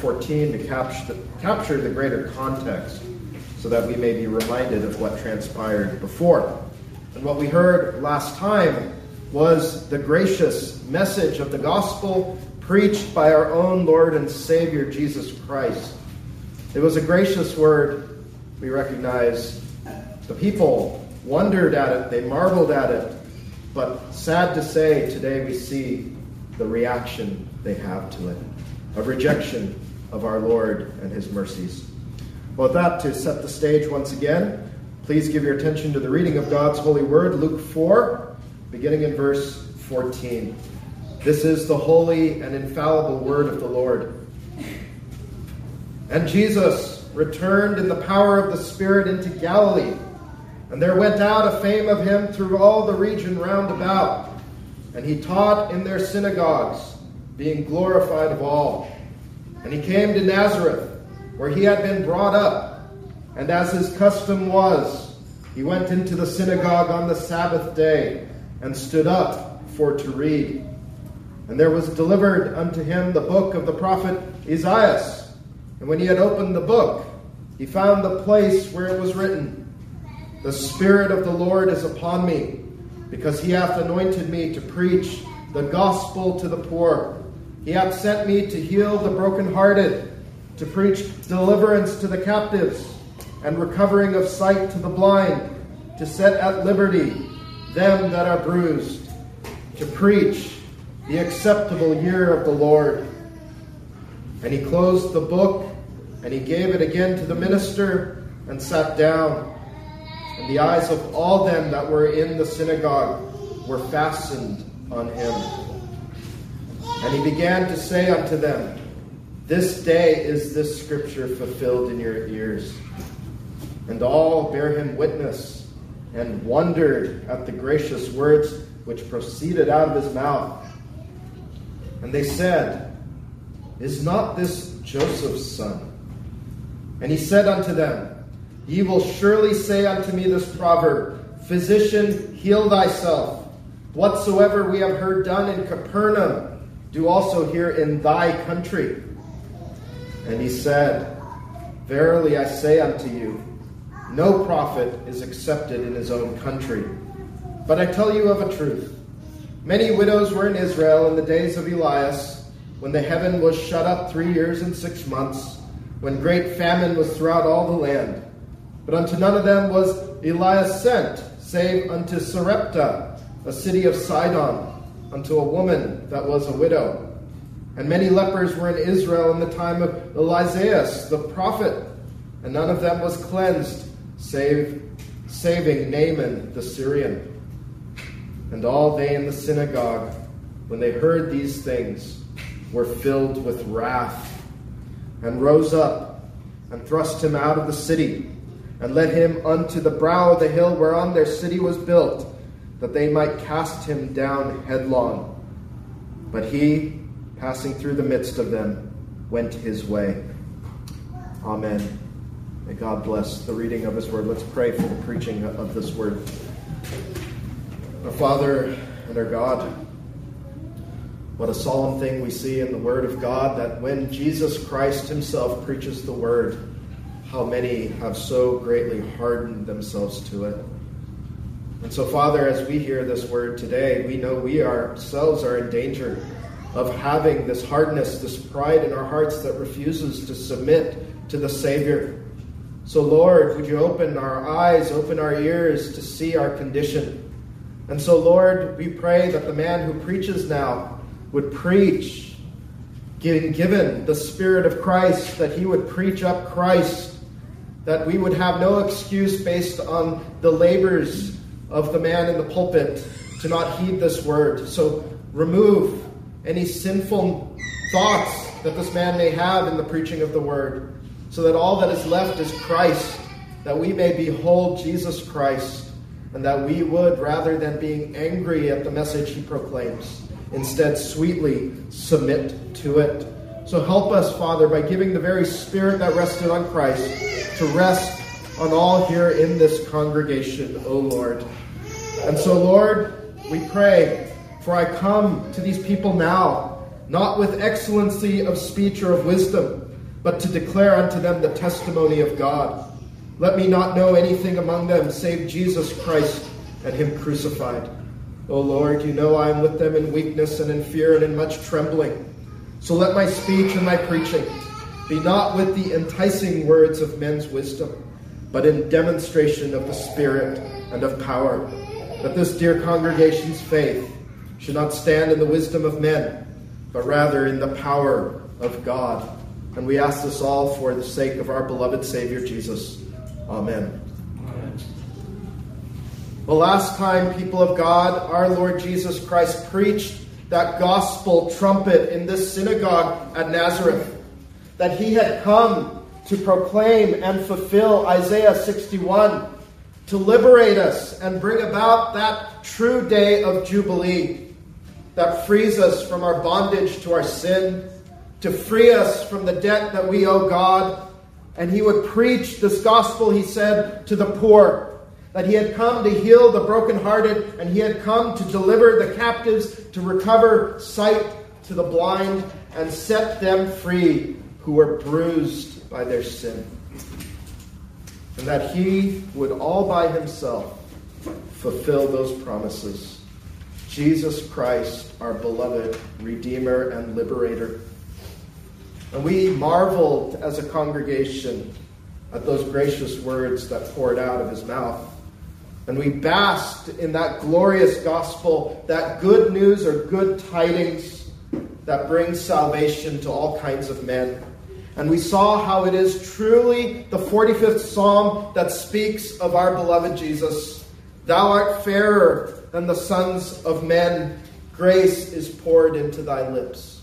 14 to capture the greater context so that we may be reminded of what transpired before. And what we heard last time was the gracious message of the gospel preached by our own Lord and Savior, Jesus Christ. It was a gracious word. We recognize the people wondered at it, they marveled at it, but sad to say, today we see the reaction they have to it, a rejection of our Lord and his mercies. Well, with that, to set the stage once again, please give your attention to the reading of God's holy word, Luke 4, beginning in verse 14. This is the holy and infallible word of the Lord. And Jesus returned in the power of the Spirit into Galilee, and there went out a fame of him through all the region round about. And he taught in their synagogues, being glorified of all. And he came to Nazareth, where he had been brought up. And as his custom was, he went into the synagogue on the Sabbath day, and stood up for to read. And there was delivered unto him the book of the prophet Isaiah. And when he had opened the book, he found the place where it was written, The Spirit of the Lord is upon me, because he hath anointed me to preach the gospel to the poor. He hath sent me to heal the brokenhearted, to preach deliverance to the captives, and recovering of sight to the blind, to set at liberty them that are bruised, to preach the acceptable year of the Lord. And he closed the book, and he gave it again to the minister, and sat down. And the eyes of all them that were in the synagogue were fastened on him. And he began to say unto them, This day is this scripture fulfilled in your ears. And all bare him witness, and wondered at the gracious words which proceeded out of his mouth. And they said, Is not this Joseph's son? And he said unto them, Ye will surely say unto me this proverb, Physician, heal thyself. Whatsoever we have heard done in Capernaum, do also here in thy country. And he said, Verily I say unto you, no prophet is accepted in his own country. But I tell you of a truth. Many widows were in Israel in the days of Elias, when the heaven was shut up 3 years and 6 months, when great famine was throughout all the land. But unto none of them was Elias sent, save unto Sarepta, a city of Sidon, unto a woman that was a widow. And many lepers were in Israel in the time of Eliseus the prophet, and none of them was cleansed, saving Naaman the Syrian. And all they in the synagogue, when they heard these things, were filled with wrath, and rose up, and thrust him out of the city, and led him unto the brow of the hill whereon their city was built, that they might cast him down headlong. But he, passing through the midst of them, went his way. Amen. May God bless the reading of his word. Let's pray for the preaching of this word. Our Father and our God, what a solemn thing we see in the word of God, that when Jesus Christ himself preaches the word, how many have so greatly hardened themselves to it. And so, Father, as we hear this word today, we know we ourselves are in danger of having this hardness, this pride in our hearts that refuses to submit to the Savior. So, Lord, would you open our eyes, open our ears to see our condition. And so, Lord, we pray that the man who preaches now would preach, given the Spirit of Christ, that he would preach up Christ, that we would have no excuse based on the labors of the man in the pulpit to not heed this word. So remove any sinful thoughts that this man may have in the preaching of the word, so that all that is left is Christ, that we may behold Jesus Christ, and that we would, rather than being angry at the message he proclaims, instead sweetly submit to it. So help us, Father, by giving the very Spirit that rested on Christ to rest on all here in this congregation, O Lord. And so, Lord, we pray, for I come to these people now, not with excellency of speech or of wisdom, but to declare unto them the testimony of God. Let me not know anything among them save Jesus Christ and him crucified. O Lord, you know I am with them in weakness and in fear and in much trembling. So let my speech and my preaching be not with the enticing words of men's wisdom, but in demonstration of the Spirit and of power, that this dear congregation's faith should not stand in the wisdom of men, but rather in the power of God. And we ask this all for the sake of our beloved Savior Jesus. Amen. Amen. The last time, people of God, our Lord Jesus Christ preached that gospel trumpet in this synagogue at Nazareth, that he had come to proclaim and fulfill Isaiah 61, to liberate us and bring about that true day of Jubilee that frees us from our bondage to our sin, to free us from the debt that we owe God. And he would preach this gospel, he said, to the poor, that he had come to heal the brokenhearted, and he had come to deliver the captives, to recover sight to the blind, and set them free who were bruised by their sin. And that he would all by himself fulfill those promises. Jesus Christ, our beloved Redeemer and Liberator. And we marveled as a congregation at those gracious words that poured out of his mouth. And we basked in that glorious gospel, that good news or good tidings that brings salvation to all kinds of men. And we saw how it is truly the 45th Psalm that speaks of our beloved Jesus. Thou art fairer than the sons of men. Grace is poured into thy lips.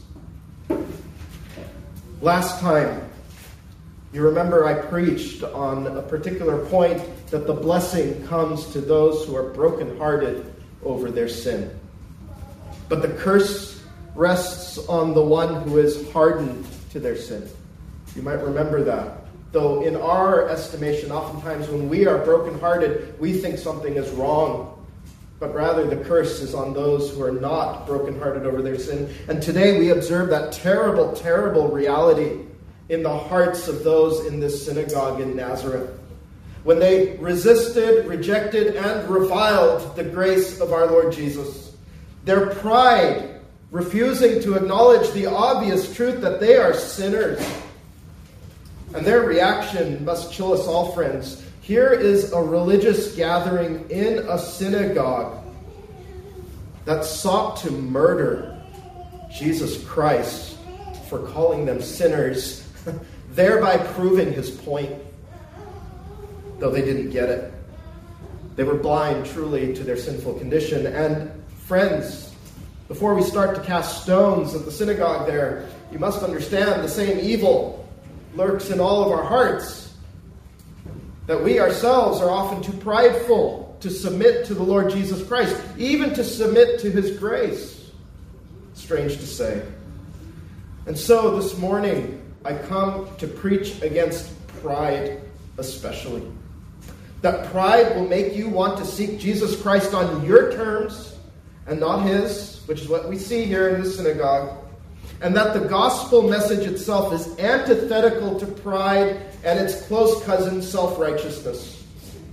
Last time, you remember I preached on a particular point that the blessing comes to those who are brokenhearted over their sin. But the curse rests on the one who is hardened to their sin. You might remember that. Though in our estimation, oftentimes when we are brokenhearted, we think something is wrong. But rather the curse is on those who are not brokenhearted over their sin. And today we observe that terrible, terrible reality in the hearts of those in this synagogue in Nazareth. When they resisted, rejected, and reviled the grace of our Lord Jesus. Their pride, refusing to acknowledge the obvious truth that they are sinners. And their reaction must chill us all, friends. Here is a religious gathering in a synagogue that sought to murder Jesus Christ for calling them sinners, thereby proving his point, though they didn't get it. They were blind truly to their sinful condition. And friends, before we start to cast stones at the synagogue there, you must understand the same evil lurks in all of our hearts, that we ourselves are often too prideful to submit to the Lord Jesus Christ, even to submit to his grace. Strange to say. And so this morning, I come to preach against pride especially. That pride will make you want to seek Jesus Christ on your terms and not his, which is what we see here in the synagogue. And that the gospel message itself is antithetical to pride and its close cousin, self-righteousness.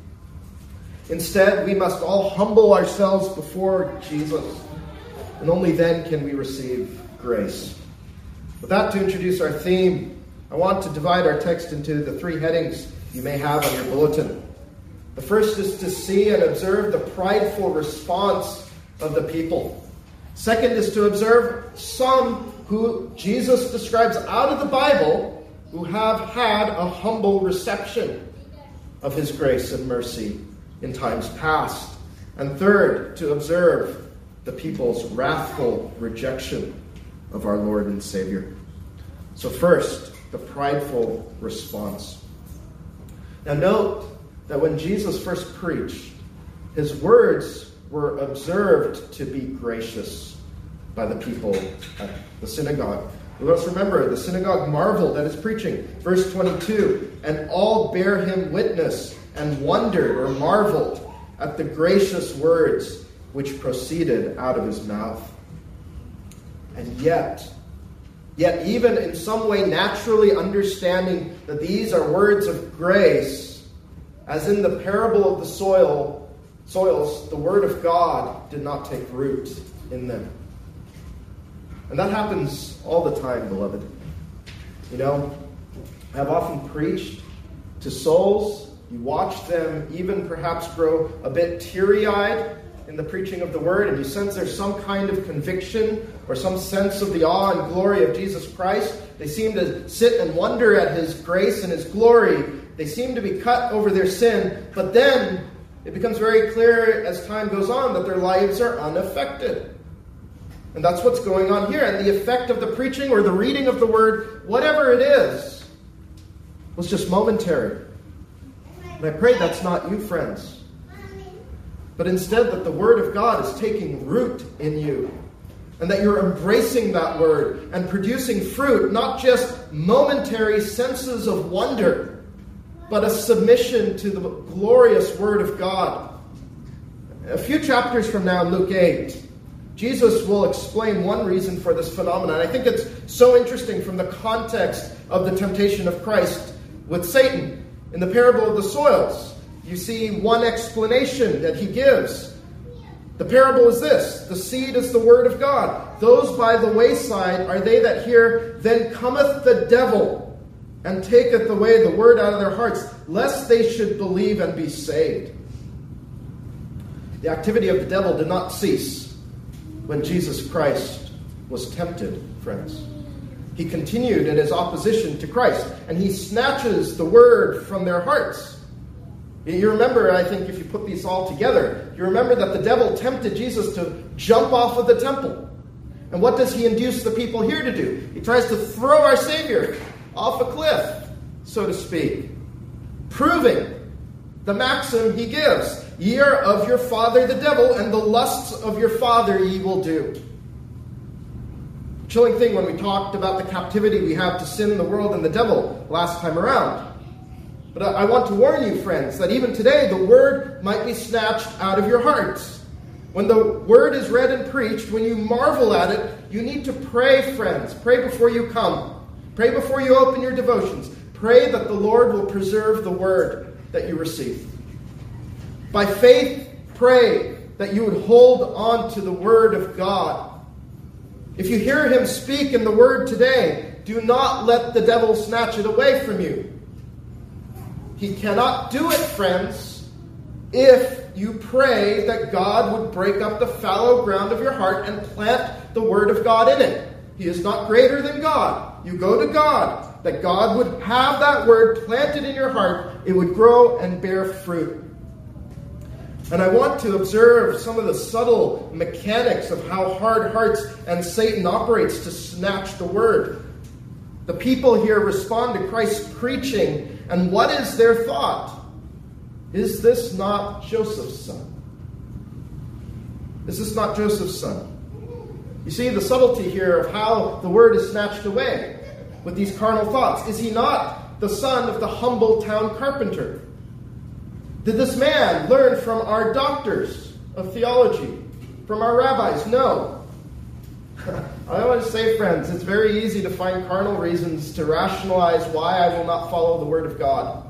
Instead, we must all humble ourselves before Jesus, and only then can we receive grace. With that to introduce our theme, I want to divide our text into the three headings you may have on your bulletin. The first is to see and observe the prideful response of the people. Second is to observe some who Jesus describes out of the Bible who have had a humble reception of his grace and mercy in times past. And third, to observe the people's wrathful rejection of our Lord and Savior. So first, the prideful response. Now note that when Jesus first preached, his words were observed to be gracious by the people at the synagogue. Let us remember, the synagogue marveled at his preaching. Verse 22, and all bare him witness and wondered or marveled at the gracious words which proceeded out of his mouth. And yet, Yet even in some way naturally understanding that these are words of grace, as in the parable of the soils, the word of God did not take root in them. And that happens all the time, beloved. You know, I've often preached to souls. You watch them even perhaps grow a bit teary-eyed in the preaching of the word, and you sense there's some kind of conviction or some sense of the awe and glory of Jesus Christ. They seem to sit and wonder at his grace and his glory. They seem to be cut over their sin, but then it becomes very clear as time goes on that their lives are unaffected. And that's what's going on here. And the effect of the preaching or the reading of the word, whatever it is, was just momentary. And I pray that's not you, friends. But instead that the word of God is taking root in you. And that you're embracing that word and producing fruit, not just momentary senses of wonder, but a submission to the glorious word of God. A few chapters from now, Luke 8, Jesus will explain one reason for this phenomenon. I think it's so interesting from the context of the temptation of Christ with Satan. In the parable of the soils, you see one explanation that he gives. The parable is this: the seed is the word of God. Those by the wayside are they that hear, then cometh the devil, and taketh away the word out of their hearts, lest they should believe and be saved. The activity of the devil did not cease when Jesus Christ was tempted, friends. He continued in his opposition to Christ, and he snatches the word from their hearts. You remember, I think, if you put these all together, you remember that the devil tempted Jesus to jump off of the temple. And what does he induce the people here to do? He tries to throw our Savior off a cliff, so to speak, proving the maxim he gives: ye are of your father the devil, and the lusts of your father ye will do. Chilling thing when we talked about the captivity we have to sin, the world, and the devil last time around. But I want to warn you, friends, that even today the word might be snatched out of your hearts. When the word is read and preached, when you marvel at it, you need to pray, friends. Pray before you come. Pray before you open your devotions. Pray that the Lord will preserve the word that you receive. By faith, pray that you would hold on to the word of God. If you hear him speak in the word today, do not let the devil snatch it away from you. He cannot do it, friends, if you pray that God would break up the fallow ground of your heart and plant the word of God in it. He is not greater than God. You go to God, that God would have that word planted in your heart. It would grow and bear fruit. And I want to observe some of the subtle mechanics of how hard hearts and Satan operates to snatch the word. The people here respond to Christ's preaching, and what is their thought? Is this not Joseph's son? Is this not Joseph's son? You see the subtlety here of how the word is snatched away with these carnal thoughts. Is he not the son of the humble town carpenter? Did this man learn from our doctors of theology, from our rabbis? No. I want to say, friends, it's very easy to find carnal reasons to rationalize why I will not follow the word of God.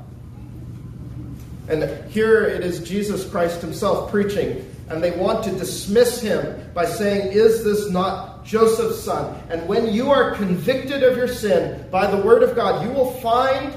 And here it is Jesus Christ himself preaching, and they want to dismiss him by saying, is this not Joseph's son? And when you are convicted of your sin by the word of God, you will find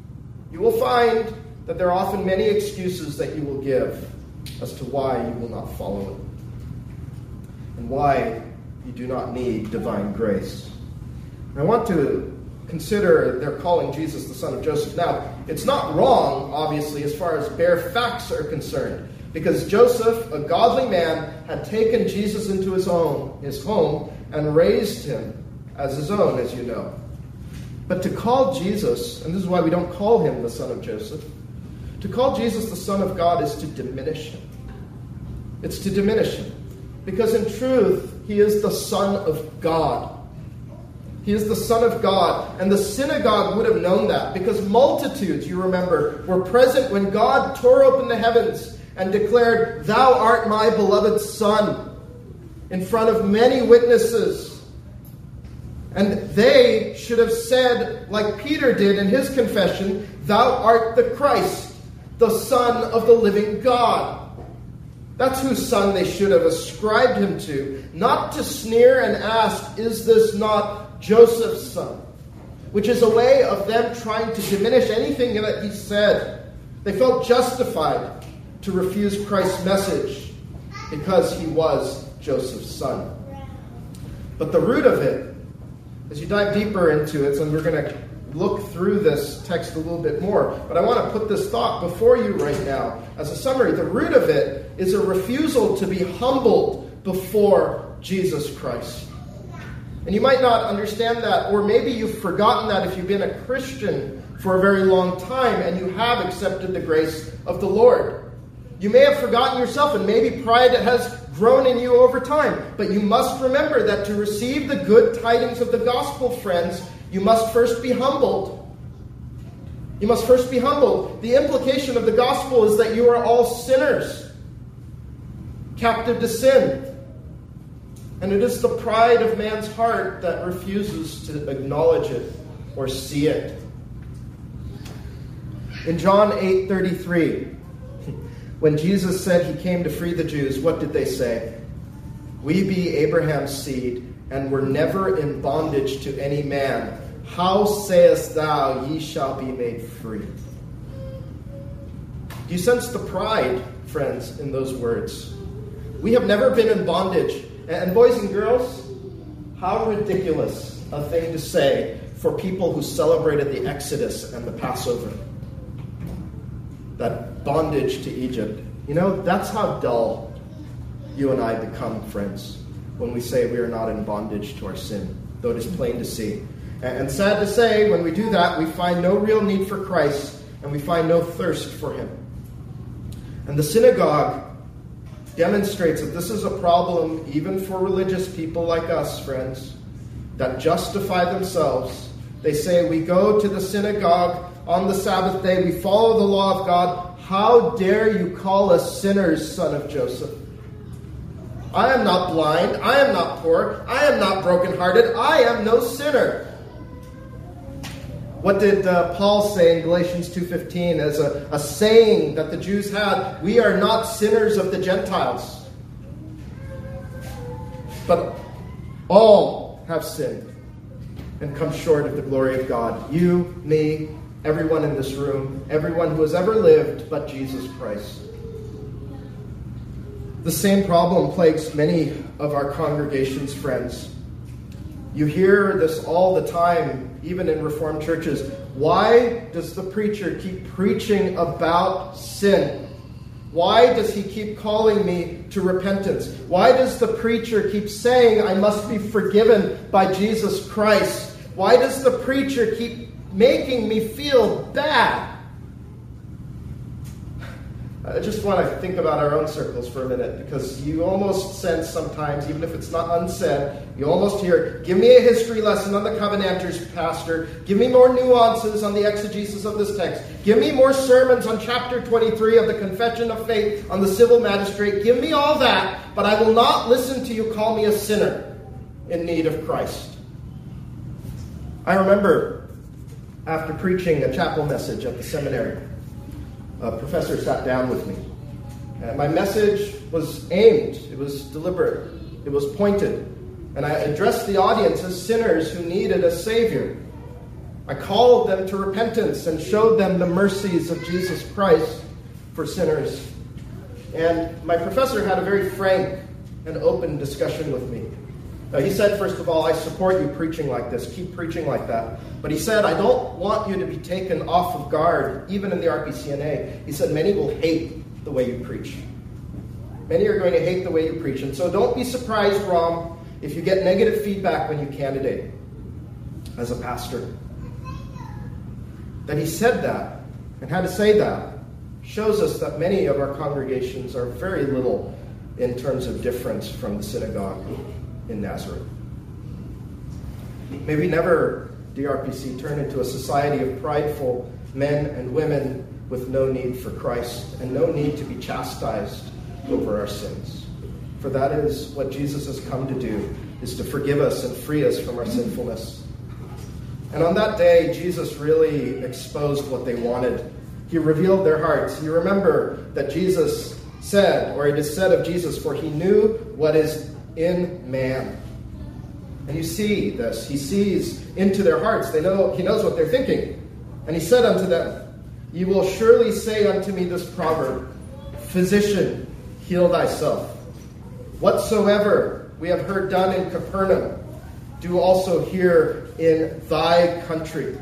that there are often many excuses that you will give as to why you will not follow it, and why you do not need divine grace. And I want to consider their calling Jesus the son of Joseph. Now, it's not wrong, obviously, as far as bare facts are concerned, because Joseph, a godly man, had taken Jesus into his home, and raised him as his own, as you know. But to call Jesus, and this is why we don't call him the son of Joseph, to call Jesus the Son of God is to diminish him. It's to diminish him. Because in truth, he is the Son of God. He is the Son of God. And the synagogue would have known that, because multitudes, you remember, were present when God tore open the heavens and declared, "Thou art my beloved Son," in front of many witnesses. And they should have said, like Peter did in his confession, "Thou art the Christ, the Son of the living God." That's whose son they should have ascribed him to, not to sneer and ask, "Is this not Joseph's son?" Which is a way of them trying to diminish anything that he said. They felt justified to refuse Christ's message because he was Joseph's son. But the root of it, as you dive deeper into it, and we're going to look through this text a little bit more, but I want to put this thought before you right now as a summary. The root of it is a refusal to be humbled before Jesus Christ. And you might not understand that, or maybe you've forgotten that if you've been a Christian for a very long time and you have accepted the grace of the Lord. You may have forgotten yourself, and maybe pride has grown in you over time. But you must remember that to receive the good tidings of the gospel, friends, you must first be humbled. You must first be humbled. The implication of the gospel is that you are all sinners, captive to sin. And it is the pride of man's heart that refuses to acknowledge it or see it. In John 8:33, when Jesus said he came to free the Jews, what did they say? "We be Abraham's seed, and were never in bondage to any man. How sayest thou, ye shall be made free?" Do you sense the pride, friends, in those words? We have never been in bondage. And boys and girls, how ridiculous a thing to say for people who celebrated the Exodus and the Passover. That bondage to Egypt. You know, that's how dull you and I become, friends, when we say we are not in bondage to our sin, though it is plain to see. And sad to say, when we do that, we find no real need for Christ, and we find no thirst for him. And the synagogue demonstrates that this is a problem even for religious people like us, friends, that justify themselves. They say, we go to the synagogue on the Sabbath day, we follow the law of God. How dare you call us sinners, son of Joseph? I am not blind, I am not poor, I am not brokenhearted, I am no sinner. What did Paul say in Galatians 2:15 as a saying that the Jews had? We are not sinners of the Gentiles, but all have sinned and come short of the glory of God. You, me, everyone in this room, everyone who has ever lived but Jesus Christ. The same problem plagues many of our congregations, friends. You hear this all the time, even in Reformed churches. Why does the preacher keep preaching about sin? Why does he keep calling me to repentance? Why does the preacher keep saying I must be forgiven by Jesus Christ? Why does the preacher keep making me feel bad? I just want to think about our own circles for a minute, because you almost sense sometimes, even if it's not unsaid, you almost hear, give me a history lesson on the Covenanters, Pastor. Give me more nuances on the exegesis of this text. Give me more sermons on chapter 23 of the Confession of Faith on the civil magistrate. Give me all that, but I will not listen to you call me a sinner in need of Christ. I remember after preaching a chapel message at the seminary, a professor sat down with me. And my message was aimed. It was deliberate. It was pointed. And I addressed the audience as sinners who needed a Savior. I called them to repentance and showed them the mercies of Jesus Christ for sinners. And my professor had a very frank and open discussion with me. He said, first of all, I support you preaching like this. Keep preaching like that. But he said, I don't want you to be taken off of guard, even in the RPCNA. He said, many will hate the way you preach. Many are going to hate the way you preach. And so don't be surprised, Rom, if you get negative feedback when you candidate as a pastor. That he said that, and had to say that, shows us that many of our congregations are very little in terms of difference from the synagogue in Nazareth. May we never, DRPC, turn into a society of prideful men and women with no need for Christ and no need to be chastised over our sins. For that is what Jesus has come to do, is to forgive us and free us from our sinfulness. And on that day, Jesus really exposed what they wanted. He revealed their hearts. You remember that Jesus said, or it is said of Jesus, for he knew what is in man. And you see this. He sees into their hearts. He knows what they're thinking. And he said unto them, "You will surely say unto me this proverb, Physician, heal thyself. Whatsoever we have heard done in Capernaum, do also here in thy country."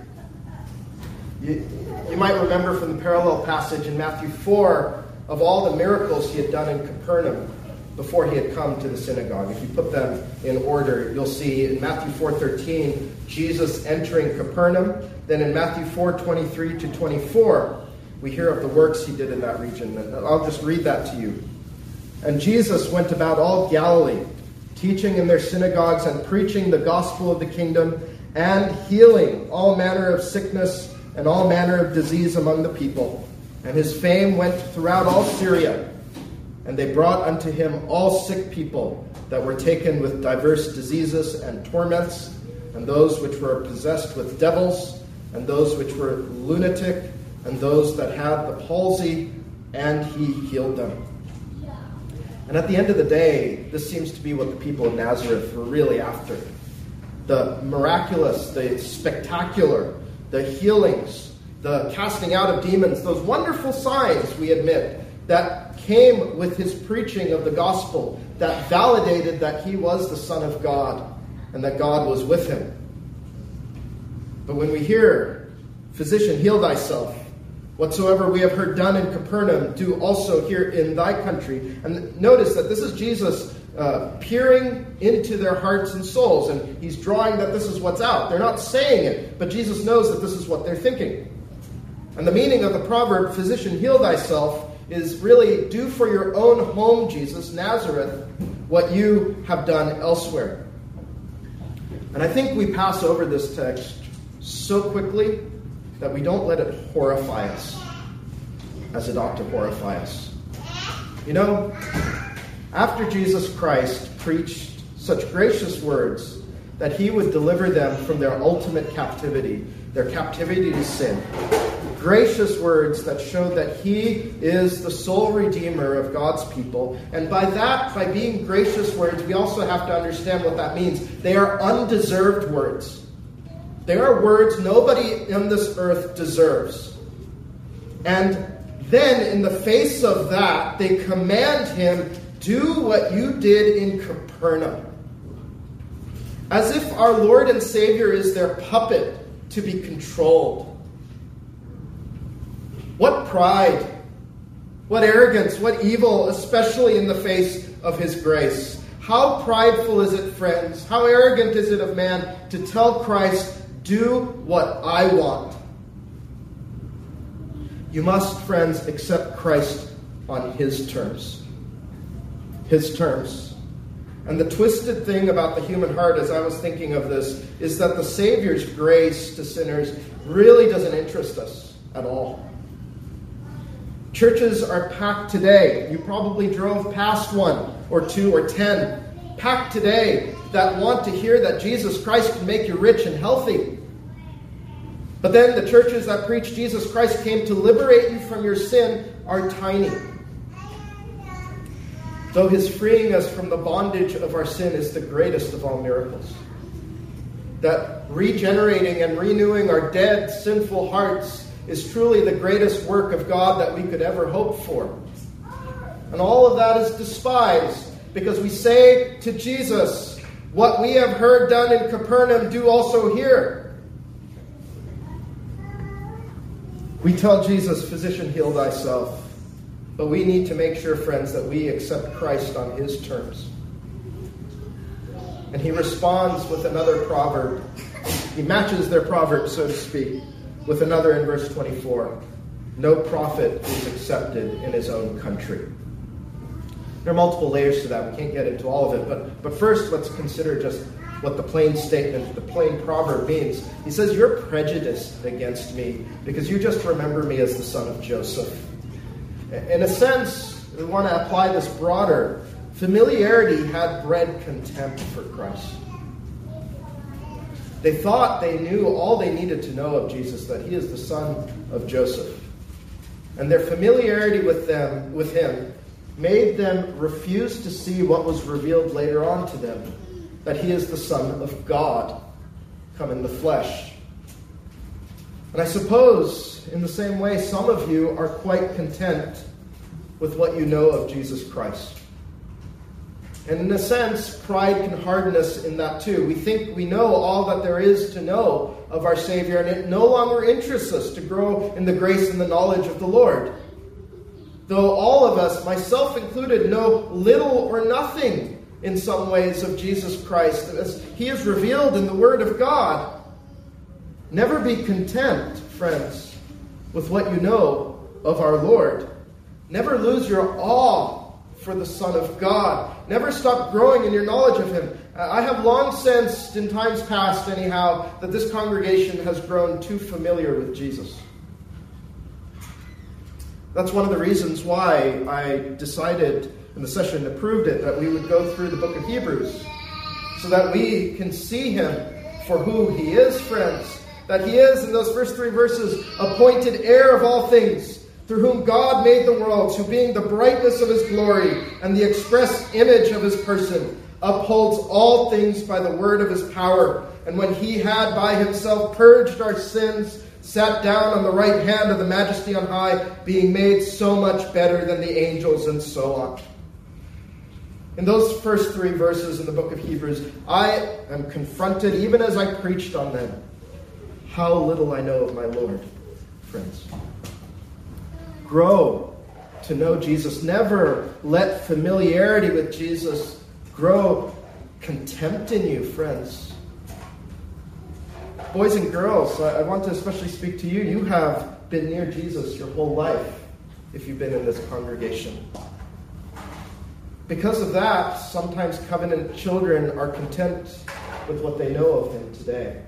You might remember from the parallel passage in Matthew 4 of all the miracles he had done in Capernaum before he had come to the synagogue. If you put them in order, you'll see in Matthew 4:13, Jesus entering Capernaum. Then in Matthew 4:23 to 24, we hear of the works he did in that region. And I'll just read that to you. "And Jesus went about all Galilee, teaching in their synagogues and preaching the gospel of the kingdom and healing all manner of sickness and all manner of disease among the people. And his fame went throughout all Syria. And they brought unto him all sick people that were taken with diverse diseases and torments, and those which were possessed with devils, and those which were lunatic, and those that had the palsy, and he healed them." And at the end of the day, this seems to be what the people of Nazareth were really after. The miraculous, the spectacular, the healings, the casting out of demons, those wonderful signs, we admit, that came with his preaching of the gospel, that validated that he was the Son of God and that God was with him. But when we hear, "Physician, heal thyself. Whatsoever we have heard done in Capernaum, do also here in thy country." And notice that this is Jesus peering into their hearts and souls, and he's drawing that this is what's out. They're not saying it, but Jesus knows that this is what they're thinking. And the meaning of the proverb, "Physician, heal thyself," is really, do for your own home, Jesus, Nazareth, what you have done elsewhere. And I think we pass over this text so quickly that we don't let it horrify us as it ought to horrify us. You know, after Jesus Christ preached such gracious words that he would deliver them from their ultimate captivity, their captivity to sin, gracious words that showed that he is the sole redeemer of God's people. And by being gracious words, we also have to understand what that means. They are undeserved words. They are words nobody on this earth deserves. And then in the face of that, they command him, "Do what you did in Capernaum." As if our Lord and Savior is their puppet to be controlled. What pride, what arrogance, what evil, especially in the face of his grace. How prideful is it, friends? How arrogant is it of man to tell Christ, "Do what I want"? You must, friends, accept Christ on his terms. His terms. And the twisted thing about the human heart, as I was thinking of this, is that the Savior's grace to sinners really doesn't interest us at all. Churches are packed today. You probably drove past one or two or 10. Packed today that want to hear that Jesus Christ can make you rich and healthy. But then the churches that preach Jesus Christ came to liberate you from your sin are tiny. Though his freeing us from the bondage of our sin is the greatest of all miracles. That regenerating and renewing our dead, sinful hearts is truly the greatest work of God that we could ever hope for. And all of that is despised because we say to Jesus, "What we have heard done in Capernaum, do also here." We tell Jesus, "Physician, heal thyself." But we need to make sure, friends, that we accept Christ on his terms. And he responds with another proverb. He matches their proverb, so to speak, with another in verse 24. "No prophet is accepted in his own country." There are multiple layers to that. We can't get into all of it. But first, let's consider just what the plain statement, the plain proverb means. He says, "You're prejudiced against me because you just remember me as the son of Joseph." In a sense, we want to apply this broader. Familiarity had bred contempt for Christ. They thought they knew all they needed to know of Jesus, that he is the son of Joseph. And their familiarity with him made them refuse to see what was revealed later on to them, that he is the Son of God, come in the flesh. And I suppose, in the same way, some of you are quite content with what you know of Jesus Christ. And in a sense, pride can harden us in that too. We think we know all that there is to know of our Savior, and it no longer interests us to grow in the grace and the knowledge of the Lord. Though all of us, myself included, know little or nothing in some ways of Jesus Christ, as he is revealed in the Word of God. Never be content, friends, with what you know of our Lord. Never lose your awe for the Son of God. Never stop growing in your knowledge of him. I have long sensed, in times past anyhow, that this congregation has grown too familiar with Jesus. That's one of the reasons why I decided, and the session approved it, that we would go through the book of Hebrews, so that we can see him for who he is, friends. That he is, in those first 3 verses, appointed heir of all things, through whom God made the worlds, who being the brightness of his glory and the express image of his person, upholds all things by the word of his power. And when he had by himself purged our sins, sat down on the right hand of the Majesty on high, being made so much better than the angels, and so on. In those first 3 verses in the book of Hebrews, I am confronted, even as I preached on them, how little I know of my Lord, friends. Grow to know Jesus. Never let familiarity with Jesus grow contempt in you, friends. Boys and girls, I want to especially speak to you. You have been near Jesus your whole life, if you've been in this congregation. Because of that, sometimes covenant children are content with what they know of him today.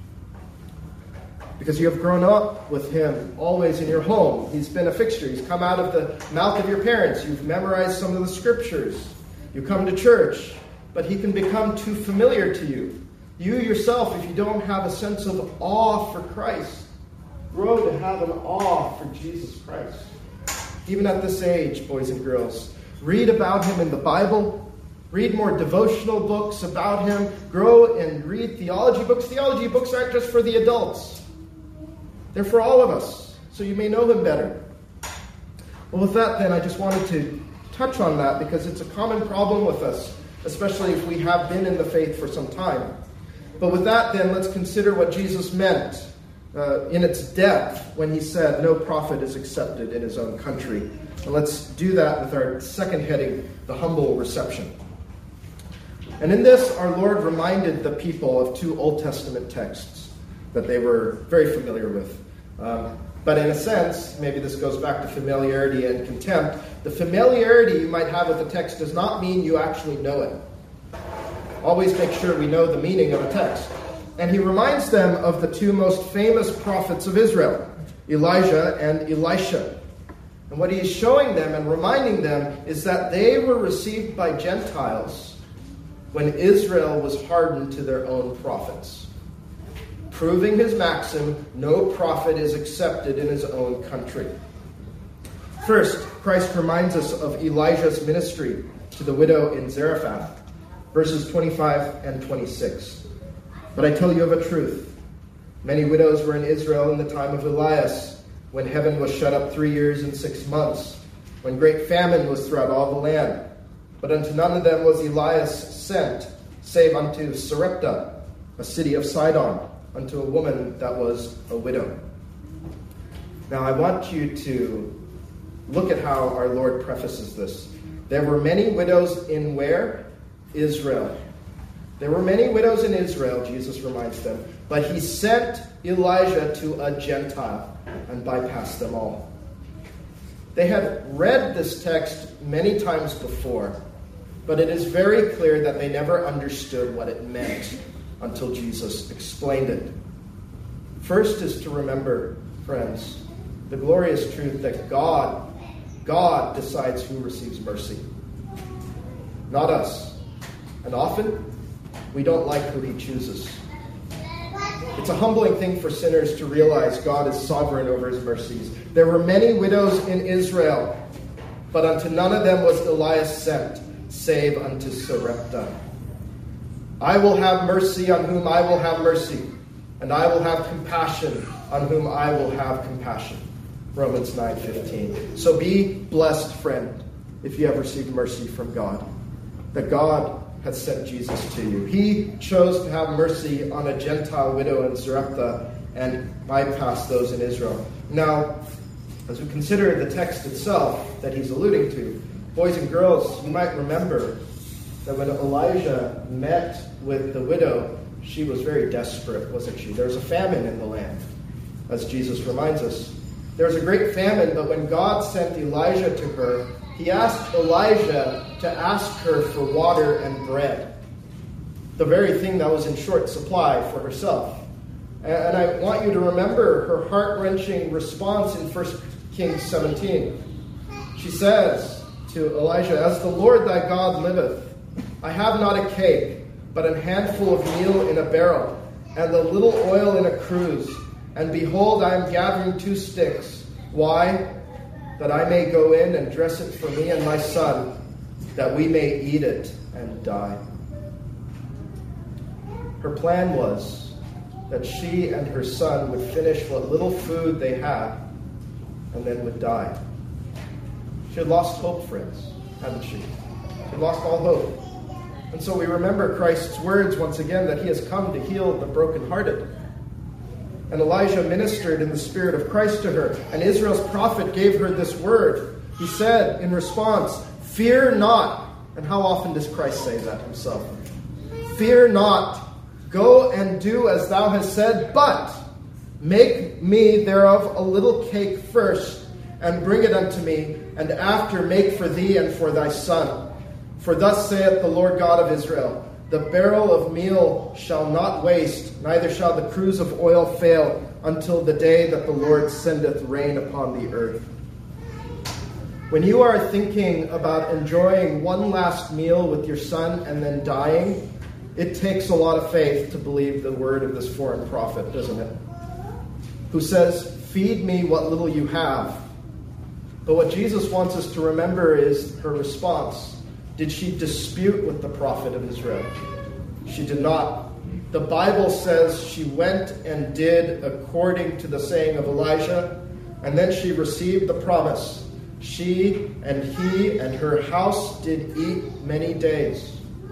Because you have grown up with him always in your home. He's been a fixture. He's come out of the mouth of your parents. You've memorized some of the scriptures. You come to church, but he can become too familiar to you. You yourself, if you don't have a sense of awe for Christ, grow to have an awe for Jesus Christ. Even at this age, boys and girls, read about him in the Bible. Read more devotional books about him. Grow and read theology books. Theology books aren't just for the adults. They're for all of us, so you may know them better. Well, with that then, I just wanted to touch on that because it's a common problem with us, especially if we have been in the faith for some time. But with that then, let's consider what Jesus meant in its depth when he said, no prophet is accepted in his own country. And let's do that with our second heading, the humble reception. And in this, our Lord reminded the people of 2 Old Testament texts that they were very familiar with. But in a sense, maybe this goes back to familiarity and contempt. The familiarity you might have with the text does not mean you actually know it. Always make sure we know the meaning of a text. And he reminds them of the 2 most famous prophets of Israel, Elijah and Elisha. And what he is showing them and reminding them is that they were received by Gentiles when Israel was hardened to their own prophets. Proving his maxim, no prophet is accepted in his own country. First, Christ reminds us of Elijah's ministry to the widow in Zarephath, verses 25 and 26. But I tell you of a truth. Many widows were in Israel in the time of Elias, when heaven was shut up 3 years and 6 months, when great famine was throughout all the land. But unto none of them was Elias sent, save unto Sarepta, a city of Sidon, unto a woman that was a widow. Now I want you to look at how our Lord prefaces this. There were many widows in where? Israel. There were many widows in Israel, Jesus reminds them, but he sent Elijah to a Gentile and bypassed them all. They had read this text many times before, but it is very clear that they never understood what it meant until Jesus explained it. First is to remember, friends, the glorious truth that God decides who receives mercy. not us. And often, we don't like who he chooses. It's a humbling thing for sinners to realize God is sovereign over his mercies. There were many widows in Israel, but unto none of them was Elias sent, save unto Sarepta. I will have mercy on whom I will have mercy, and I will have compassion on whom I will have compassion. Romans 9:15. So be blessed, friend, if you have received mercy from God, that God has sent Jesus to you. He chose to have mercy on a Gentile widow in Sarepta and bypass those in Israel. Now, as we consider the text itself that he's alluding to, boys and girls, you might remember that when Elijah met with the widow, she was very desperate, wasn't she? There was a famine in the land, as Jesus reminds us. There was a great famine, but when God sent Elijah to her, he asked Elijah to ask her for water and bread, the very thing that was in short supply for herself. And I want you to remember her heart-wrenching response in 1 Kings 17. She says to Elijah, "As the Lord thy God liveth, I have not a cake, but a handful of meal in a barrel, and a little oil in a cruse. And behold, I am gathering 2 sticks. Why? That I may go in and dress it for me and my son, that we may eat it and die." Her plan was that she and her son would finish what little food they had and then would die. She had lost hope, friends, hadn't she? She had lost all hope. And so we remember Christ's words once again that he has come to heal the brokenhearted. And Elijah ministered in the Spirit of Christ to her. And Israel's prophet gave her this word. He said in response, "Fear not." And how often does Christ say that himself? "Fear not. Go and do as thou hast said, but make me thereof a little cake first, and bring it unto me, and after make for thee and for thy son. For thus saith the Lord God of Israel, the barrel of meal shall not waste, neither shall the cruse of oil fail, until the day that the Lord sendeth rain upon the earth." When you are thinking about enjoying one last meal with your son and then dying, it takes a lot of faith to believe the word of this foreign prophet, doesn't it? Who says, "Feed me what little you have." But what Jesus wants us to remember is her response. Did she dispute with the prophet of Israel? She did not. The Bible says she went and did according to the saying of Elijah, and then she received the promise. She and he and her house did eat many days.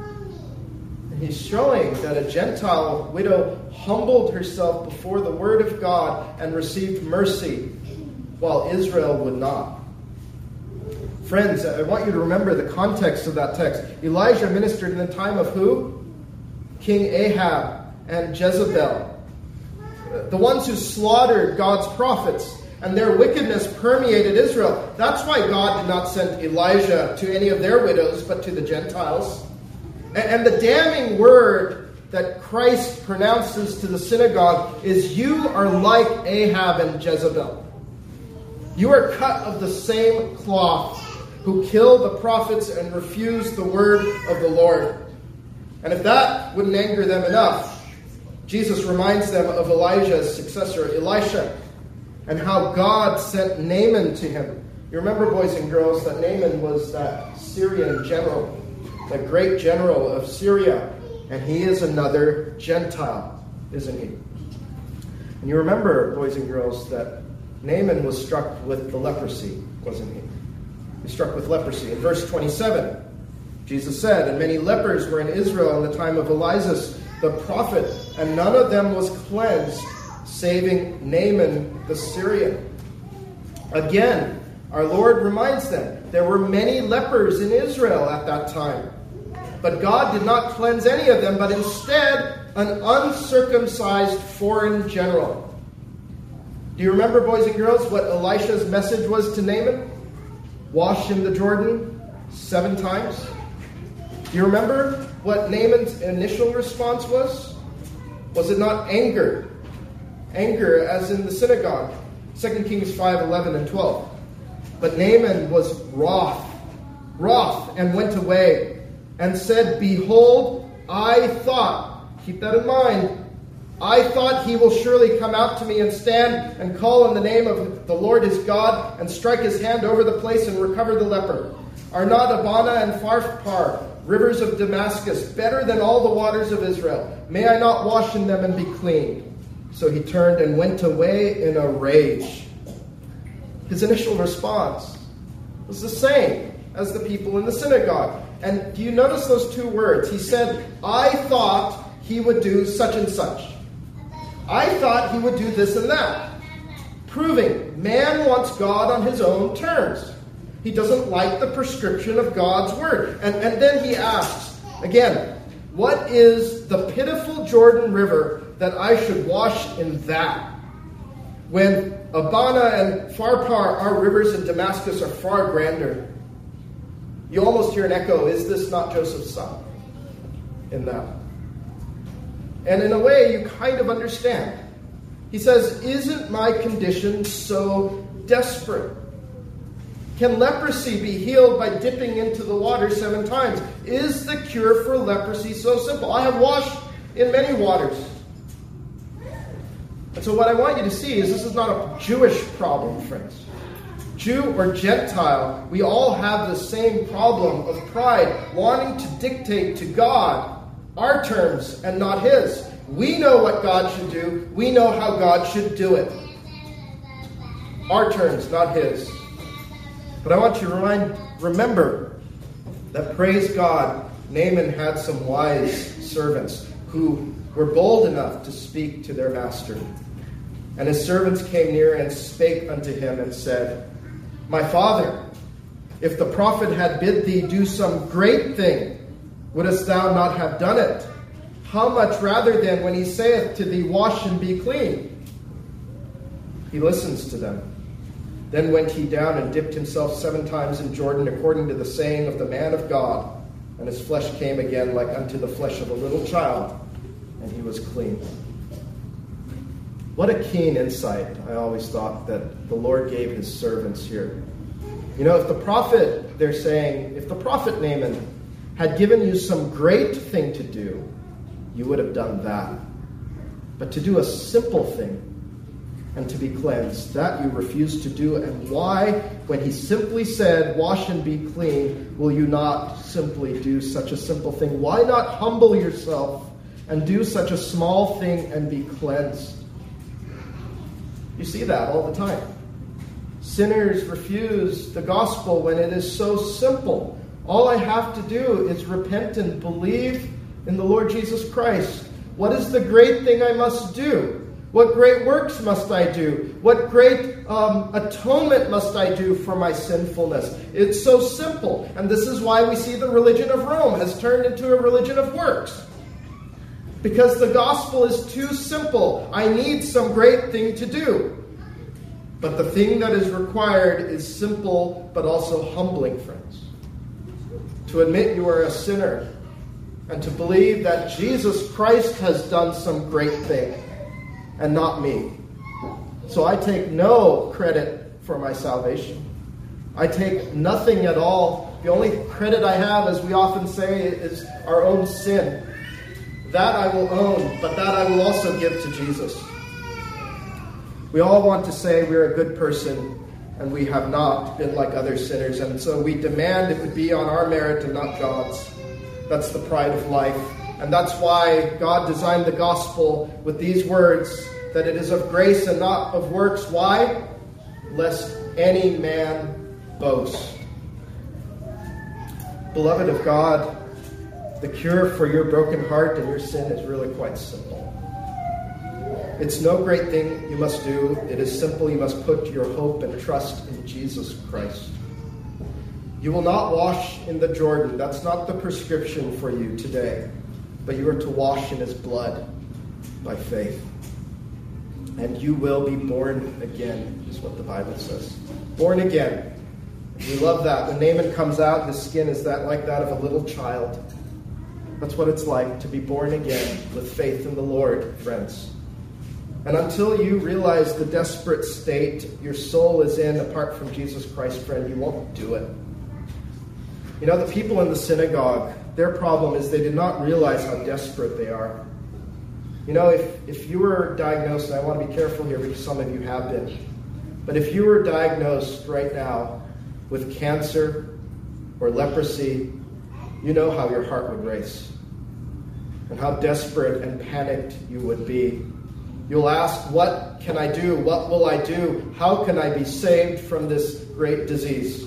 And he's showing that a Gentile widow humbled herself before the word of God and received mercy, while Israel would not. Friends, I want you to remember the context of that text. Elijah ministered in the time of who? King Ahab and Jezebel. The ones who slaughtered God's prophets, and their wickedness permeated Israel. That's why God did not send Elijah to any of their widows, but to the Gentiles. And the damning word that Christ pronounces to the synagogue is, "You are like Ahab and Jezebel. You are cut of the same cloth, who kill the prophets and refuse the word of the Lord." And if that wouldn't anger them enough, Jesus reminds them of Elijah's successor, Elisha, and how God sent Naaman to him. You remember, boys and girls, that Naaman was that Syrian general, the great general of Syria, and he is another Gentile, isn't he? And you remember, boys and girls, that Naaman was struck with the leprosy, wasn't he? He was struck with leprosy. In verse 27, Jesus said, "And many lepers were in Israel in the time of Elias the prophet, and none of them was cleansed, saving Naaman the Syrian." Again, our Lord reminds them, there were many lepers in Israel at that time. But God did not cleanse any of them, but instead an uncircumcised foreign general. Do you remember, boys and girls, what Elisha's message was to Naaman? Wash in the Jordan 7 times. Do you remember what Naaman's initial response was? Was it not anger? Anger as in the synagogue. 2 Kings 5:11 and 12. But Naaman was wroth, and went away, and said, "Behold, I thought," keep that in mind, "I thought he will surely come out to me and stand and call on the name of the Lord his God and strike his hand over the place and recover the leper. Are not Abana and Pharpar, rivers of Damascus, better than all the waters of Israel? May I not wash in them and be clean?" So he turned and went away in a rage. His initial response was the same as the people in the synagogue. And do you notice those two words? He said, "I thought he would do such and such. I thought he would do this and that." Proving man wants God on his own terms. He doesn't like the prescription of God's word. And then he asks, again, "What is the pitiful Jordan River that I should wash in that? When Abana and Pharpar, our rivers in Damascus, are far grander." You almost hear an echo, is this not Joseph's son? In that. And in a way, you kind of understand. He says, "Isn't my condition so desperate? Can leprosy be healed by dipping into the water 7 times? Is the cure for leprosy so simple? I have washed in many waters." And so what I want you to see is this is not a Jewish problem, friends. Jew or Gentile, we all have the same problem of pride, wanting to dictate to God our terms and not his. We know what God should do. We know how God should do it. Our terms, not his. But I want you to remember that, praise God, Naaman had some wise servants who were bold enough to speak to their master. And his servants came near and spake unto him and said, "My father, if the prophet had bid thee do some great thing, wouldest thou not have done it? How much rather then when he saith to thee, Wash and be clean?" He listens to them. Then went he down and dipped himself 7 times in Jordan, according to the saying of the man of God. And his flesh came again like unto the flesh of a little child, and he was clean. What a keen insight, I always thought, that the Lord gave his servants here. You know, if the prophet, they're saying, if the prophet Naaman had given you some great thing to do, you would have done that. But to do a simple thing and to be cleansed, that you refuse to do. And why, when he simply said, "Wash and be clean," will you not simply do such a simple thing? Why not humble yourself and do such a small thing and be cleansed? You see that all the time. Sinners refuse the gospel when it is so simple. All I have to do is repent and believe in the Lord Jesus Christ. What is the great thing I must do? What great works must I do? What great atonement must I do for my sinfulness? It's so simple. And this is why we see the religion of Rome has turned into a religion of works. Because the gospel is too simple. I need some great thing to do. But the thing that is required is simple, but also humbling, friends. To admit you are a sinner, and to believe that Jesus Christ has done some great thing, and not me. So I take no credit for my salvation. I take nothing at all. The only credit I have, as we often say, is our own sin. That I will own, but that I will also give to Jesus. We all want to say we're a good person, and we have not been like other sinners, and so we demand it would be on our merit and not God's. That's the pride of life. And that's why God designed the gospel with these words, that it is of grace and not of works. Why? Lest any man boast. Beloved of God, the cure for your broken heart and your sin is really quite simple. It's no great thing you must do. It is simple. You must put your hope and trust in Jesus Christ. You will not wash in the Jordan. That's not the prescription for you today. But you are to wash in his blood by faith. And you will be born again, is what the Bible says. Born again. We love that. When Naaman comes out, his skin is like that of a little child. That's what it's like to be born again with faith in the Lord, friends. And until you realize the desperate state your soul is in apart from Jesus Christ, friend, you won't do it. You know, the people in the synagogue, their problem is they did not realize how desperate they are. You know, if you were diagnosed, and I want to be careful here because some of you have been, but if you were diagnosed right now with cancer or leprosy, you know how your heart would race and how desperate and panicked you would be. You'll ask, what can I do? What will I do? How can I be saved from this great disease?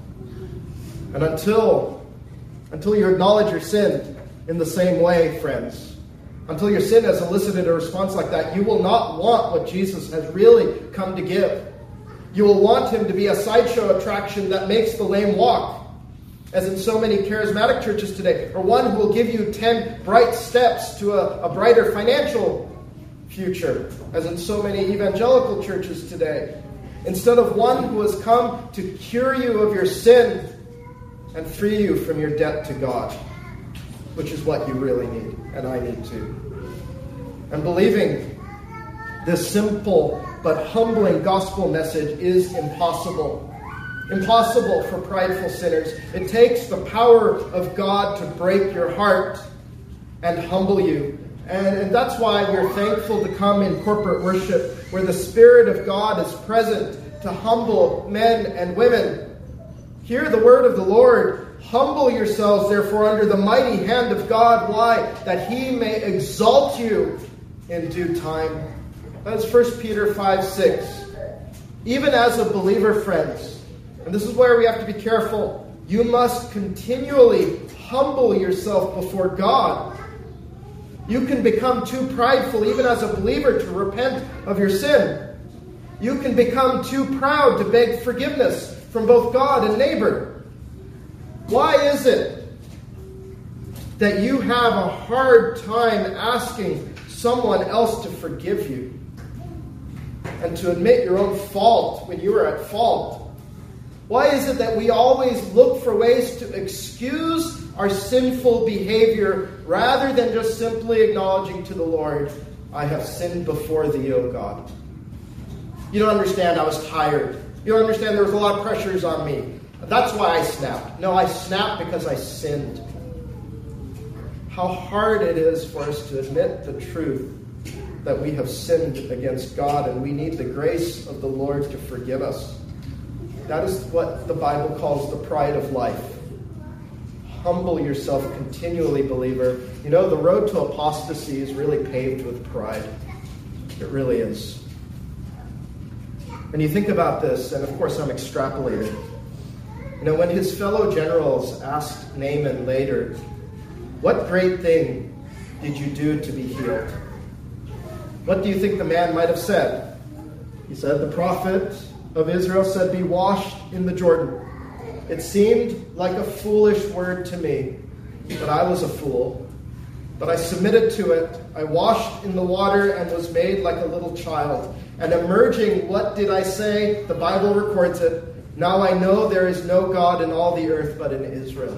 And until you acknowledge your sin in the same way, friends, until your sin has elicited a response like that, you will not want what Jesus has really come to give. You will want him to be a sideshow attraction that makes the lame walk, as in so many charismatic churches today, or one who will give you 10 bright steps to a brighter financial future, as in so many evangelical churches today, instead of one who has come to cure you of your sin and free you from your debt to God, which is what you really need, and I need too. And believing this simple but humbling gospel message is impossible. Impossible for prideful sinners. It takes the power of God to break your heart and humble you. And that's why we're thankful to come in corporate worship, where the Spirit of God is present to humble men and women. Hear the word of the Lord. Humble yourselves, therefore, under the mighty hand of God. Why? That he may exalt you in due time. That's 1 Peter 5:6. Even as a believer, friends, and this is where we have to be careful, you must continually humble yourself before God. You can become too prideful, even as a believer, to repent of your sin. You can become too proud to beg forgiveness from both God and neighbor. Why is it that you have a hard time asking someone else to forgive you and to admit your own fault when you are at fault? Why is it that we always look for ways to excuse our sinful behavior rather than just simply acknowledging to the Lord, I have sinned before thee, O God? You don't understand, I was tired. You don't understand, there was a lot of pressures on me. That's why I snapped. No, I snapped because I sinned. How hard it is for us to admit the truth that we have sinned against God and we need the grace of the Lord to forgive us. That is what the Bible calls the pride of life. Humble yourself continually, believer. You know, the road to apostasy is really paved with pride. It really is. And you think about this, and of course I'm extrapolating. You know, when his fellow generals asked Naaman later, what great thing did you do to be healed? What do you think the man might have said? He said, the prophet of Israel said, be washed in the Jordan. It seemed like a foolish word to me, but I was a fool. But I submitted to it. I washed in the water and was made like a little child. And emerging, what did I say? The Bible records it. Now I know there is no God in all the earth but in Israel.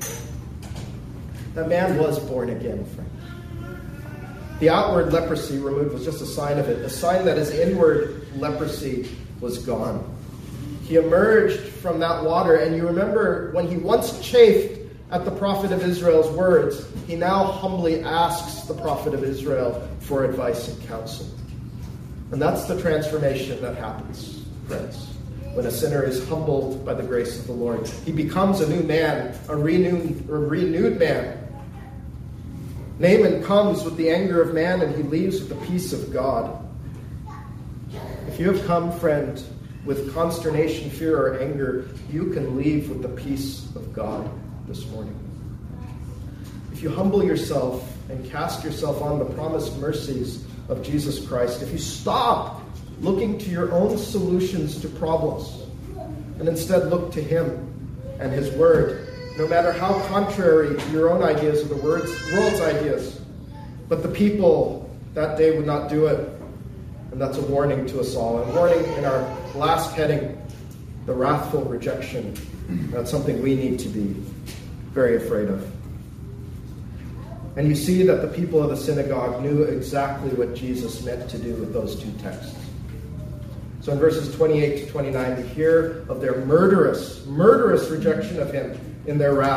That man was born again, friend. The outward leprosy removed was just a sign of it. A sign that his inward leprosy was gone. He emerged from that water, and you remember when he once chafed at the prophet of Israel's words, he now humbly asks the prophet of Israel for advice and counsel. And that's the transformation that happens, friends, when a sinner is humbled by the grace of the Lord. He becomes a new man, a renewed man. Naaman comes with the anger of man, and he leaves with the peace of God. If you have come, friend, with consternation, fear, or anger, you can leave with the peace of God this morning. If you humble yourself and cast yourself on the promised mercies of Jesus Christ, if you stop looking to your own solutions to problems and instead look to him and his word, no matter how contrary to your own ideas or the world's ideas, but the people that day would not do it. And that's a warning to us all. A warning in our last heading, the wrathful rejection. That's something we need to be very afraid of. And you see that the people of the synagogue knew exactly what Jesus meant to do with those two texts. So in verses 28 to 29, we hear of their murderous rejection of him in their wrath.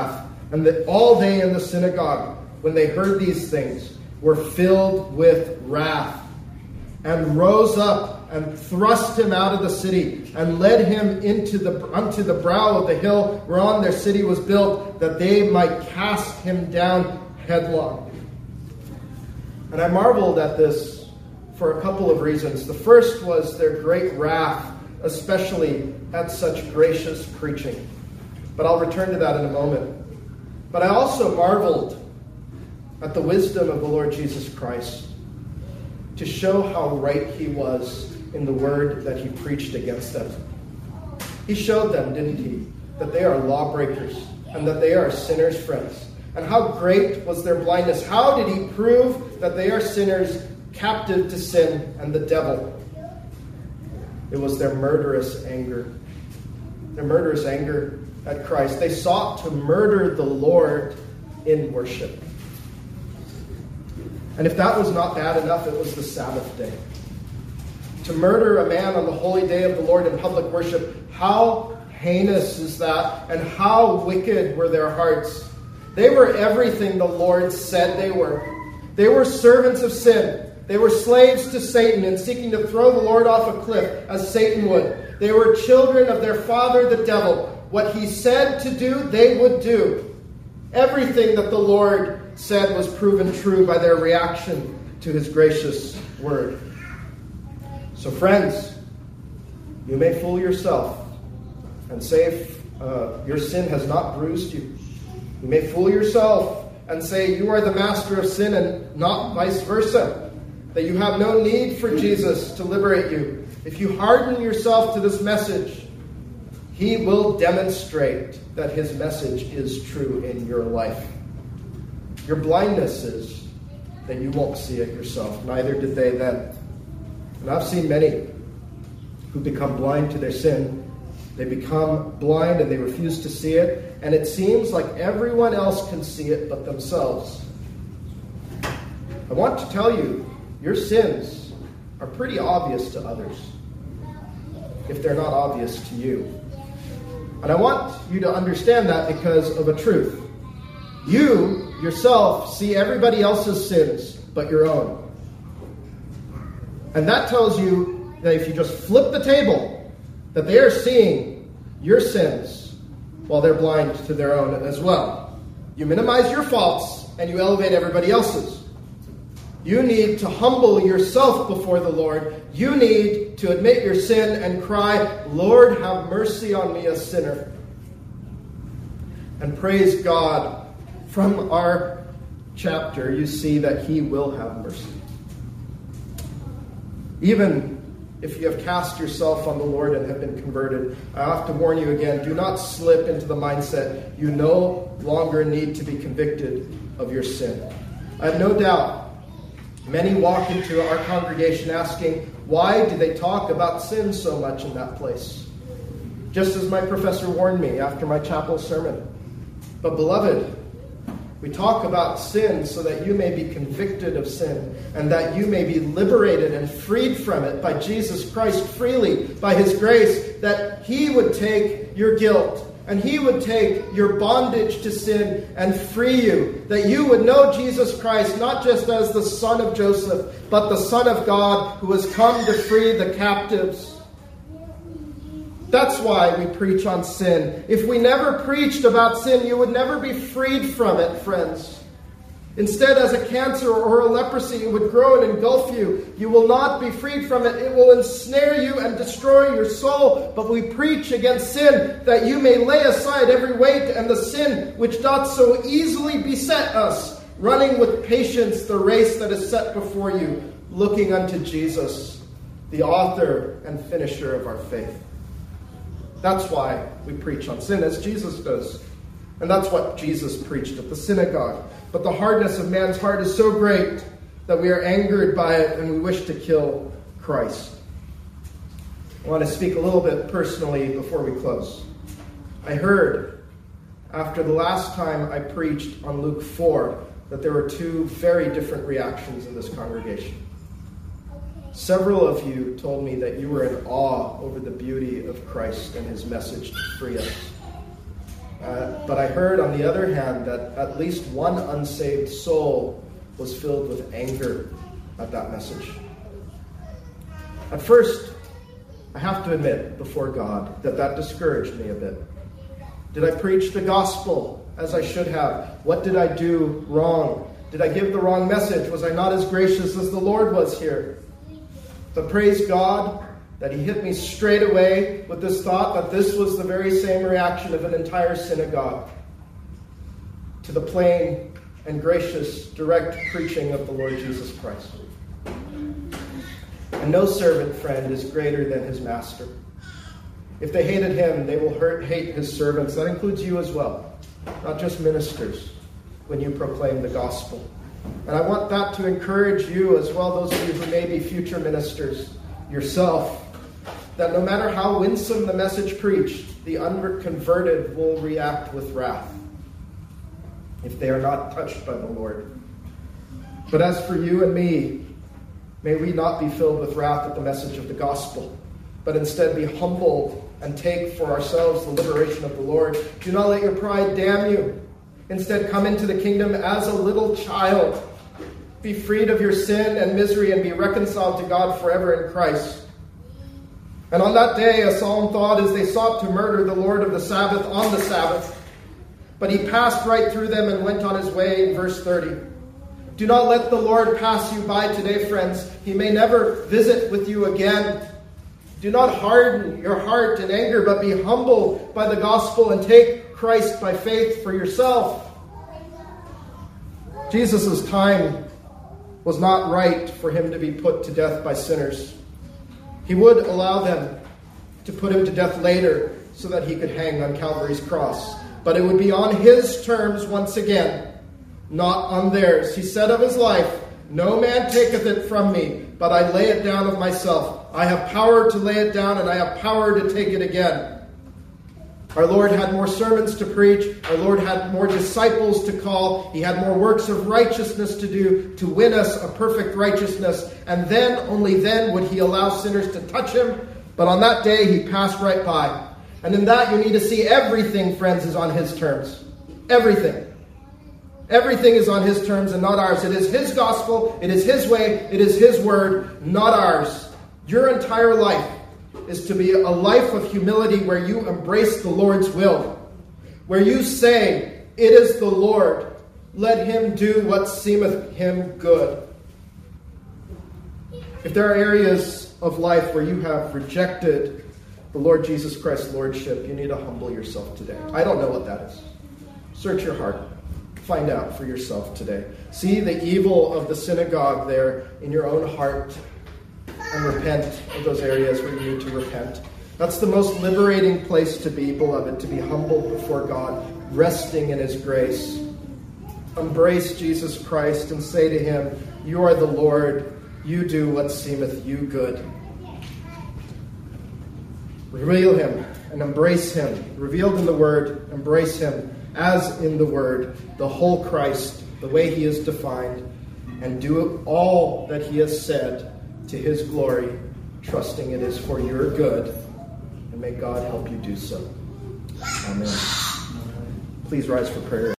And that all they in the synagogue, when they heard these things, were filled with wrath, and rose up and thrust him out of the city, and led him unto the brow of the hill whereon their city was built, that they might cast him down headlong. And I marveled at this for a couple of reasons. The first was their great wrath, especially at such gracious preaching. But I'll return to that in a moment. But I also marveled at the wisdom of the Lord Jesus Christ to show how right he was in the word that he preached against them. He showed them, didn't he, that they are lawbreakers and that they are sinners' friends. And how great was their blindness. How did he prove that they are sinners, captive to sin and the devil? It was their murderous anger. Their murderous anger at Christ. They sought to murder the Lord in worship. And if that was not bad enough, it was the Sabbath day. To murder a man on the holy day of the Lord in public worship, how heinous is that, and how wicked were their hearts. They were everything the Lord said they were. They were servants of sin. They were slaves to Satan and seeking to throw the Lord off a cliff, as Satan would. They were children of their father, the devil. What he said to do, they would do. Everything that the Lord said was proven true by their reaction to his gracious word. So friends, you may fool yourself and say if your sin has not bruised you. You may fool yourself and say you are the master of sin and not vice versa. That you have no need for Jesus to liberate you. If you harden yourself to this message, he will demonstrate that his message is true in your life. Your blindness is that you won't see it yourself. Neither did they then. And I've seen many who become blind to their sin. They become blind and they refuse to see it. And it seems like everyone else can see it but themselves. I want to tell you, your sins are pretty obvious to others, if they're not obvious to you. And I want you to understand that because of a truth. You, yourself, see everybody else's sins but your own. And that tells you that if you just flip the table, that they are seeing your sins while they're blind to their own as well. You minimize your faults and you elevate everybody else's. You need to humble yourself before the Lord. You need to admit your sin and cry, Lord, have mercy on me, a sinner. And praise God, from our chapter, you see that he will have mercy. Even if you have cast yourself on the Lord and have been converted, I have to warn you again, do not slip into the mindset you no longer need to be convicted of your sin. I have no doubt many walk into our congregation asking, why do they talk about sin so much in that place? Just as my professor warned me after my chapel sermon. But beloved, we talk about sin so that you may be convicted of sin and that you may be liberated and freed from it by Jesus Christ freely, by his grace, that he would take your guilt and he would take your bondage to sin and free you. That you would know Jesus Christ not just as the son of Joseph, but the Son of God who has come to free the captives. That's why we preach on sin. If we never preached about sin, you would never be freed from it, friends. Instead, as a cancer or a leprosy, it would grow and engulf you. You will not be freed from it. It will ensnare you and destroy your soul. But we preach against sin, that you may lay aside every weight and the sin which doth so easily beset us, running with patience the race that is set before you, looking unto Jesus, the author and finisher of our faith. That's why we preach on sin, as Jesus does. And that's what Jesus preached at the synagogue. But the hardness of man's heart is so great that we are angered by it and we wish to kill Christ. I want to speak a little bit personally before we close. I heard after the last time I preached on Luke 4 that there were two very different reactions in this congregation. Several of you told me that you were in awe over the beauty of Christ and his message to free us. But I heard, on the other hand, that at least one unsaved soul was filled with anger at that message. At first, I have to admit before God that discouraged me a bit. Did I preach the gospel as I should have? What did I do wrong? Did I give the wrong message? Was I not as gracious as the Lord was here? But praise God that he hit me straight away with this thought that this was the very same reaction of an entire synagogue to the plain and gracious, direct preaching of the Lord Jesus Christ. And no servant, friend, is greater than his master. If they hated him, they will hate his servants. That includes you as well, not just ministers, when you proclaim the gospel. And I want that to encourage you as well, those of you who may be future ministers yourself, that no matter how winsome the message preached, the unconverted will react with wrath if they are not touched by the Lord. But as for you and me, may we not be filled with wrath at the message of the gospel, but instead be humbled and take for ourselves the liberation of the Lord. Do not let your pride damn you. Instead, come into the kingdom as a little child. Be freed of your sin and misery and be reconciled to God forever in Christ. And on that day, a solemn thought is they sought to murder the Lord of the Sabbath on the Sabbath. But he passed right through them and went on his way in verse 30. Do not let the Lord pass you by today, friends. He may never visit with you again. Do not harden your heart in anger, but be humble by the gospel and take Christ by faith for yourself. Jesus' time was not right for him to be put to death by sinners. He would allow them to put him to death later so that he could hang on Calvary's cross. But it would be on his terms once again, not on theirs. He said of his life, no man taketh it from me, but I lay it down of myself. I have power to lay it down, and I have power to take it again. Our Lord had more sermons to preach. Our Lord had more disciples to call. He had more works of righteousness to do to win us a perfect righteousness. And then, only then, would he allow sinners to touch him. But on that day, he passed right by. And in that, you need to see everything, friends, is on his terms. Everything. Everything is on his terms and not ours. It is his gospel. It is his way. It is his word, not ours. Your entire life is to be a life of humility where you embrace the Lord's will. Where you say, it is the Lord. Let him do what seemeth him good. If there are areas of life where you have rejected the Lord Jesus Christ's lordship, you need to humble yourself today. I don't know what that is. Search your heart. Find out for yourself today. See the evil of the synagogue there in your own heart and repent of those areas where you need to repent. That's the most liberating place to be, beloved, to be humbled before God, resting in his grace. Embrace Jesus Christ and say to him, you are the Lord. You do what seemeth you good. Reveal him and embrace him. Revealed in the word, embrace him as in the word, the whole Christ, the way he is defined, and do all that he has said to his glory, trusting it is for your good, and may God help you do so. Amen. Please rise for prayer.